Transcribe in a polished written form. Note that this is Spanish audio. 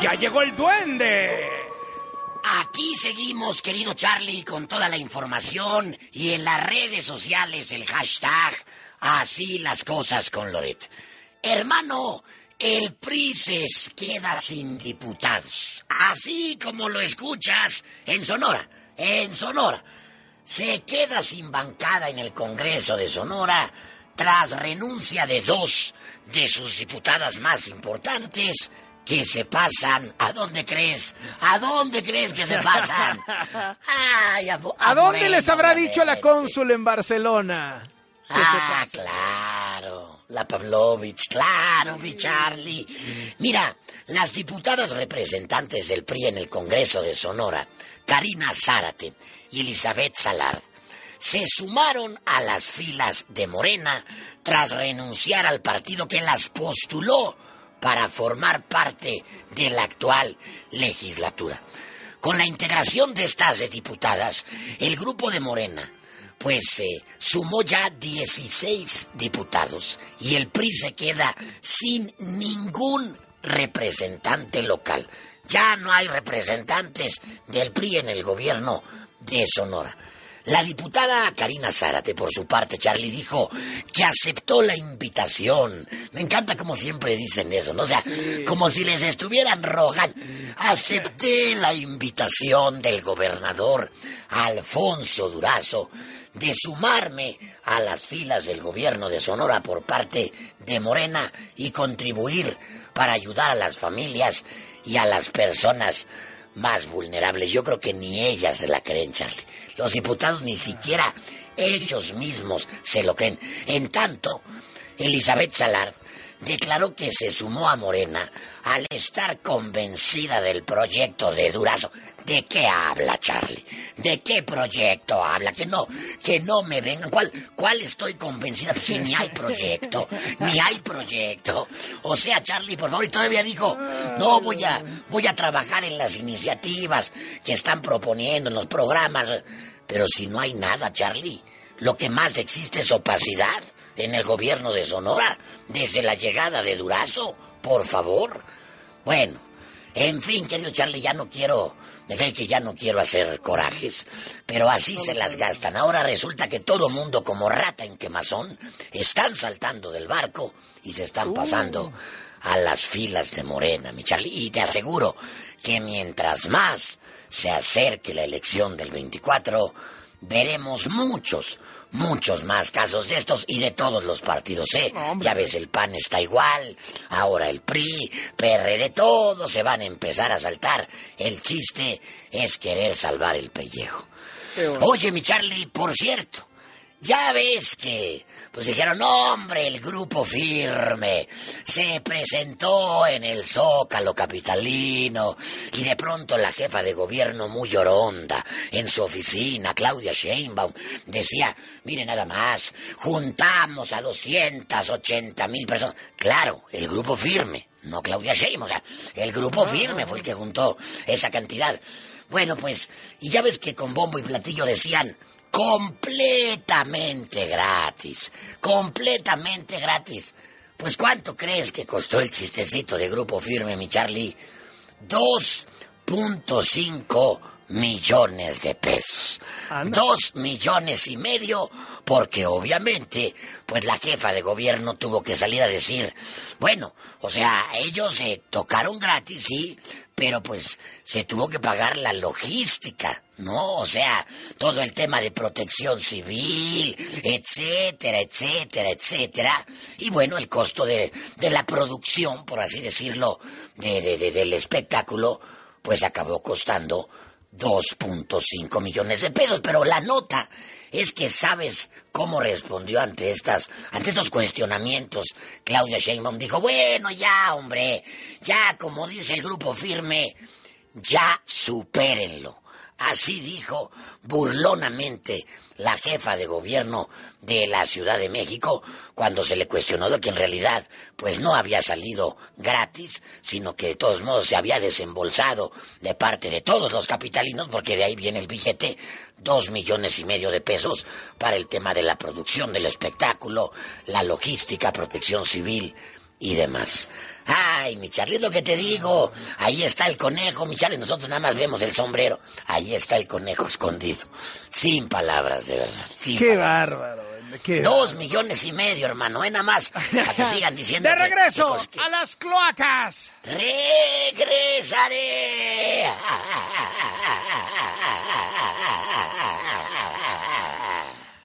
¡Ya llegó el duende! Aquí seguimos, querido Charlie, con toda la información y en las redes sociales el hashtag Así las cosas con Loret. Hermano, el PRI se queda sin diputados. Así como lo escuchas, en Sonora. Se queda sin bancada en el Congreso de Sonora tras renuncia de 2 de sus diputadas más importantes que se pasan. ¿A dónde crees? ¿A dónde crees que se pasan? Ay, ¿A dónde les habrá dicho la cónsul en Barcelona? Claro, la Pavlovich, claro, mi Charlie. Mira, las diputadas representantes del PRI en el Congreso de Sonora, Karina Zárate y Elizabeth Salard, se sumaron a las filas de Morena tras renunciar al partido que las postuló para formar parte de la actual legislatura. Con la integración de estas diputadas, el grupo de Morena sumó ya 16 diputados y el PRI se queda sin ningún representante local. Ya no hay representantes del PRI en el gobierno de Sonora. La diputada Karina Zárate, por su parte, Charlie, dijo que aceptó la invitación. Me encanta como siempre dicen eso, ¿no? O sea, como si les estuvieran rogando. Acepté la invitación del gobernador Alfonso Durazo de sumarme a las filas del gobierno de Sonora por parte de Morena y contribuir para ayudar a las familias y a las personas más vulnerables. Yo creo que ni ellas se la creen, Charlie. Los diputados ni siquiera ellos mismos se lo creen. En tanto, Elizabeth Salard declaró que se sumó a Morena al estar convencida del proyecto de Durazo. ¿De qué habla, Charlie? ¿De qué proyecto habla? Que no me vengan. ¿Cuál estoy convencida? Pues si ni hay proyecto. O sea, Charlie, por favor, y todavía dijo, no, voy a trabajar en las iniciativas que están proponiendo, en los programas. Pero si no hay nada, Charlie, lo que más existe es opacidad en el gobierno de Sonora, desde la llegada de Durazo, por favor. Bueno, en fin, querido Charlie, ya no quiero hacer corajes, pero así se las gastan. Ahora resulta que todo mundo, como rata en quemazón, están saltando del barco y se están pasando a las filas de Morena, mi Charlie. Y te aseguro que mientras más se acerque la elección del 24, veremos muchos más casos de estos y de todos los partidos, ¿eh? Ya ves, el PAN está igual, ahora el PRI, PRD, todos se van a empezar a saltar. El chiste es querer salvar el pellejo. Oye, mi Charlie, por cierto, ya ves que, pues dijeron, no, hombre, el Grupo Firme se presentó en el Zócalo capitalino y de pronto la jefa de gobierno muy lloronda en su oficina, Claudia Sheinbaum, decía, mire nada más, juntamos a 280,000 personas. Claro, el Grupo Firme, no Claudia Sheinbaum, o sea, el Grupo Firme fue el que juntó esa cantidad. Bueno, pues, y ya ves que con bombo y platillo decían, completamente gratis. Pues, ¿cuánto crees que costó el chistecito de Grupo Firme, mi Charlie? 2.5 millones de pesos. Anda. 2,5 millones, porque obviamente, pues la jefa de gobierno tuvo que salir a decir, bueno, o sea, ellos tocaron gratis, sí, pero pues se tuvo que pagar la logística, ¿no? O sea, todo el tema de protección civil, etcétera. Y bueno, el costo de la producción, por así decirlo, del espectáculo, pues acabó costando 2.5 millones de pesos. Pero la nota es que sabes cómo respondió ante estos cuestionamientos. Claudia Sheinbaum dijo, bueno, ya, hombre, ya, como dice el Grupo Firme, ya supérenlo. Así dijo burlonamente la jefa de gobierno de la Ciudad de México cuando se le cuestionó de que en realidad pues no había salido gratis, sino que de todos modos se había desembolsado de parte de todos los capitalinos, porque de ahí viene el billete, 2,5 millones de pesos para el tema de la producción del espectáculo, la logística, protección civil, y demás. Ay, mi Charlie, es lo que te digo. Ahí está el conejo, mi Charlie. Nosotros nada más vemos el sombrero. Ahí está el conejo escondido. Sin palabras, de verdad. Qué bárbaro. 2,5 millones, hermano. Nada más. Para que sigan diciendo. De regreso a las cloacas. Regresaré.